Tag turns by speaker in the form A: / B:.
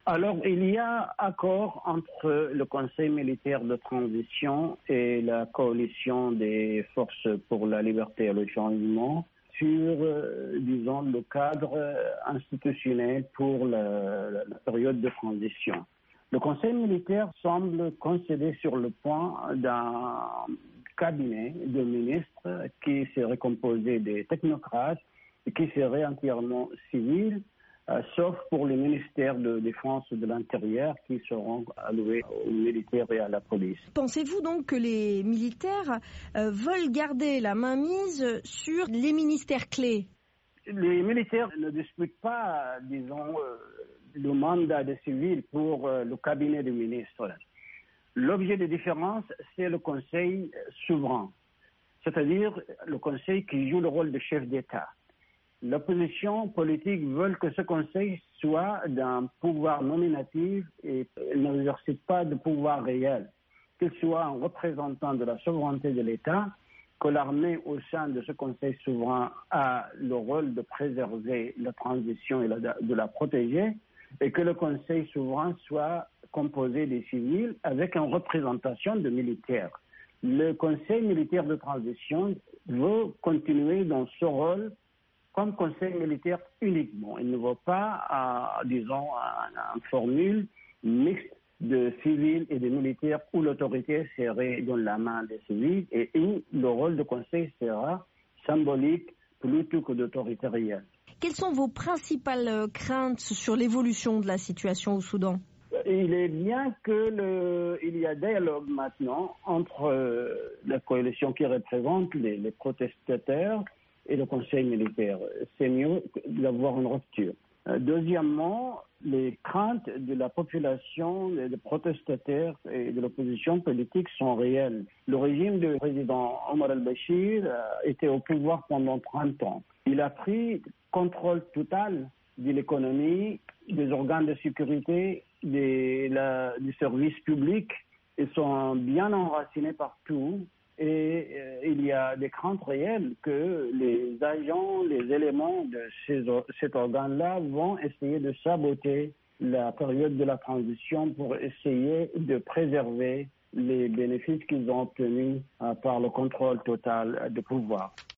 A: Alors, il y a accord entre le Conseil militaire de transition et la coalition des forces pour la liberté et le changement sur, disons, le cadre institutionnel pour la période de transition. Le Conseil militaire semble concéder sur le point d'un cabinet de ministres qui serait composé des technocrates et qui serait entièrement civil, sauf pour les ministères de défense et de l'intérieur qui seront alloués aux militaires et à la police.
B: Pensez-vous donc que les militaires veulent garder la mainmise sur les ministères clés ?
A: Les militaires ne disputent pas, disons, le mandat des civils pour le cabinet des ministres. L'objet de différence, c'est le Conseil souverain, c'est-à-dire le Conseil qui joue le rôle de chef d'État. L'opposition politique veut que ce Conseil soit d'un pouvoir nominatif et n'exerce pas de pouvoir réel, qu'il soit un représentant de la souveraineté de l'État, que l'armée au sein de ce Conseil souverain a le rôle de préserver la transition et de la protéger, et que le Conseil souverain soit composé des civils avec une représentation de militaires. Le Conseil militaire de transition veut continuer dans ce rôle comme Conseil militaire uniquement. Il ne veut pas, disons, une formule mixte de civils et de militaires où l'autorité serait dans la main des civils et où le rôle de Conseil sera symbolique plutôt que d'autoritaire.
B: Quelles sont vos principales craintes sur l'évolution de la situation au Soudan ?
A: Il est bien qu'il y a dialogue maintenant entre la coalition qui représente les protestataires et le Conseil militaire. C'est mieux d'avoir une rupture. Deuxièmement, les craintes de la population, des protestataires et de l'opposition politique sont réelles. Le régime du président Omar al-Bashir était au pouvoir pendant 30 ans. Il a pris contrôle total de l'économie, des organes de sécurité, du service public. Ils sont bien enracinés partout. Et il y a des craintes réelles que les agents, les éléments de cet organe-là vont essayer de saboter la période de la transition pour essayer de préserver les bénéfices qu'ils ont obtenus par le contrôle total du pouvoir.